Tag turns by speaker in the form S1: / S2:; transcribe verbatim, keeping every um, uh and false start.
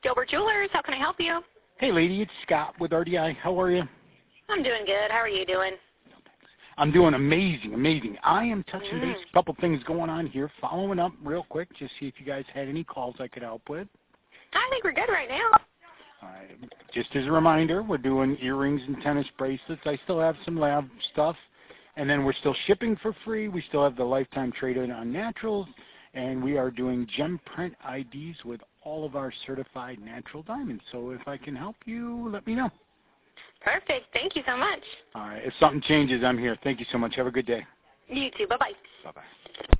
S1: Gilbert Jewelers. How can I help you?
S2: Hey, lady, it's Scott with R D I. How are you?
S1: I'm doing good. How are you doing?
S2: I'm doing amazing, amazing. I am touching
S1: Mm.
S2: base. A couple things going on here. Following up real quick, just see if you guys had any calls I could help with.
S1: I think we're good right now.
S2: All right. Just as a reminder, we're doing earrings and tennis bracelets. I still have some lab stuff. And then we're still shipping for free. We still have the lifetime trade-in on naturals. And we are doing gem print I Ds with all of our certified natural diamonds. So if I can help you, let me know.
S1: Perfect. Thank you so much.
S2: All right. If something changes, I'm here. Thank you so much. Have a good day.
S1: You too. Bye-bye.
S2: Bye-bye.